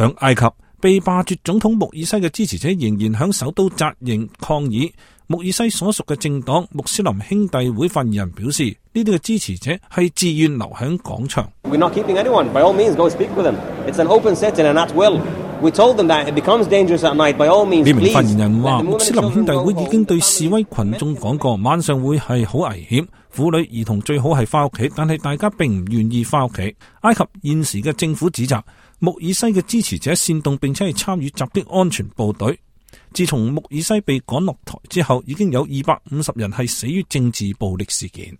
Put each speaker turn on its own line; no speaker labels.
響埃及，被罷黜總統穆爾西嘅支持者仍然響首都紮營抗議。穆爾西所屬嘅政黨穆斯林兄弟會發言人表示，呢啲嘅支持者係自願留響廣場。
We're not keeping anyone. By all means, go speak with them. It's an open setting and at will. We told them that it becomes dangerous at night. By all means,
呢名發言人話，穆斯林兄弟會已經對示威群眾講過，晚上會係好危險，婦女兒童最好係翻屋企，但係大家並唔願意翻屋企。埃及現時嘅政府指責穆爾西嘅支持者煽動並且係參與襲擊安全部隊。自從穆爾西被趕落台之後，已經有250人係死於政治暴力事件。